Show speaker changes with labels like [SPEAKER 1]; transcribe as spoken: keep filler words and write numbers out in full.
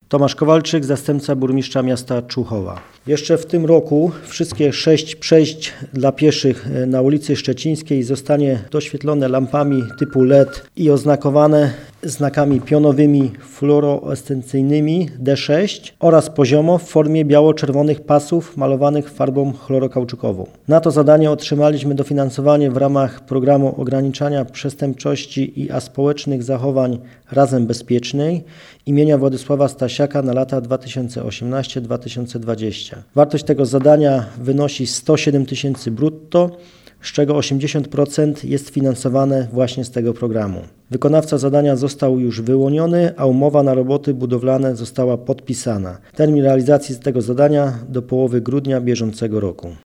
[SPEAKER 1] Tomasz Kowalczyk, zastępca burmistrza miasta Człuchowa. Jeszcze w tym roku wszystkie sześć przejść dla pieszych na ulicy Szczecińskiej zostanie doświetlone lampami typu L E D i oznakowane znakami pionowymi fluorescencyjnymi D sześć oraz poziomo w formie biało-czerwonych pasów malowanych farbą chlorokauczukową. Na to zadanie otrzymaliśmy dofinansowanie w ramach programu ograniczania przestępczości i aspołecznych zachowań Razem Bezpiecznej imienia Władysława Stasiaka na lata dwa tysiące osiemnasty do dwa tysiące dwudziestego. Wartość tego zadania wynosi sto siedem tysięcy brutto, z czego osiemdziesiąt procent jest finansowane właśnie z tego programu. Wykonawca zadania został już wyłoniony, a umowa na roboty budowlane została podpisana. Termin realizacji tego zadania do połowy grudnia bieżącego roku.